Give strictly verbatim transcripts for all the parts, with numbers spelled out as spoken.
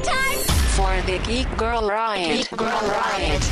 Time for the Geek Girl Riot. Geek Girl Riot.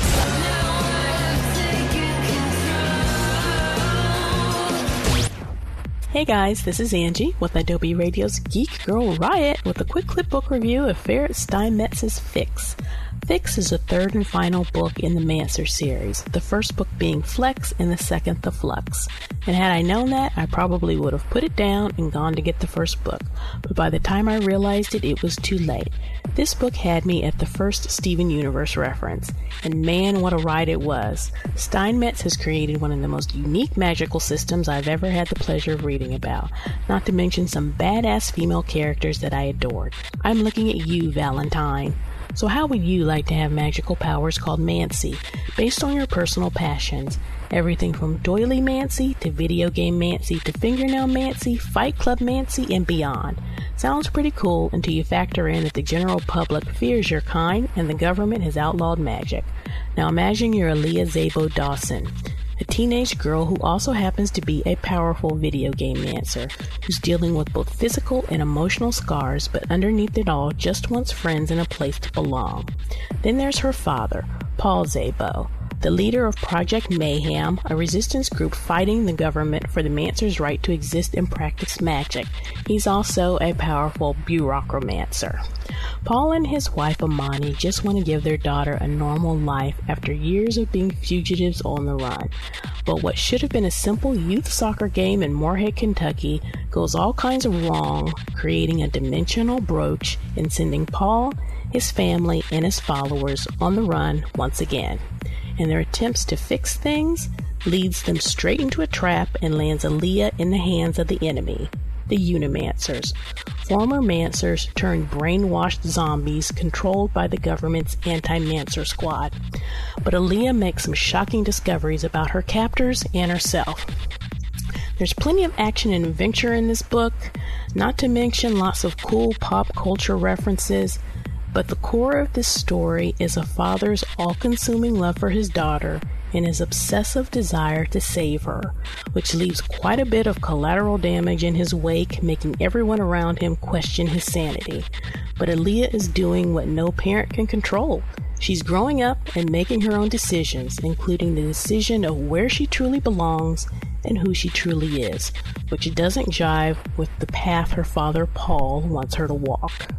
Hey guys, this is Angie with Adobe Radio's Geek Girl Riot with a quick clip book review of Ferrett Steinmetz's Fix. Fix is the third and final book in the Mancer series, the first book being Flex and the second The Flux. And had I known that, I probably would have put it down and gone to get the first book, but by the time I realized it, it was too late. This book had me at the first Steven Universe reference, and man, what a ride it was. Steinmetz has created one of the most unique magical systems I've ever had the pleasure of reading about, not to mention some badass female characters that I adored. I'm looking at you, Valentine. So how would you like to have magical powers called Mancy, based on your personal passions? Everything from doily Mancy to video game Mancy to fingernail Mancy, Fight Club Mancy, and beyond. Sounds pretty cool until you factor in that the general public fears your kind and the government has outlawed magic. Now imagine you're Aaliyah Szabo Dawson, a teenage girl who also happens to be a powerful video game Mancer, who's dealing with both physical and emotional scars, but underneath it all just wants friends and a place to belong. Then there's her father, Paul Szabo, the leader of Project Mayhem, a resistance group fighting the government for the Mancer's right to exist and practice magic. He's also a powerful bureaucromancer. Paul and his wife Amani just want to give their daughter a normal life after years of being fugitives on the run. But what should have been a simple youth soccer game in Moorhead, Kentucky goes all kinds of wrong, creating a dimensional brooch and sending Paul, his family, and his followers on the run once again. And their attempts to fix things leads them straight into a trap and lands Aaliyah in the hands of the enemy, the Unimancers, former Mancers turned brainwashed zombies controlled by the government's anti-Mancer squad. But Aaliyah makes some shocking discoveries about her captors and herself. There's plenty of action and adventure in this book, not to mention lots of cool pop culture references. But the core of this story is a father's all-consuming love for his daughter and his obsessive desire to save her, which leaves quite a bit of collateral damage in his wake, making everyone around him question his sanity. But Aaliyah is doing what no parent can control. She's growing up and making her own decisions, including the decision of where she truly belongs and who she truly is, which doesn't jive with the path her father Paul wants her to walk.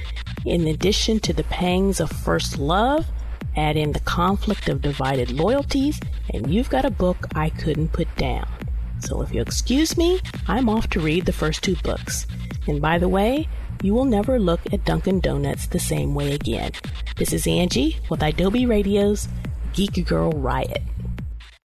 In addition to the pangs of first love, add in the conflict of divided loyalties, and you've got a book I couldn't put down. So if you'll excuse me, I'm off to read the first two books. And by the way, you will never look at Dunkin' Donuts the same way again. This is Angie with Adobe Radio's Geek Girl Riot.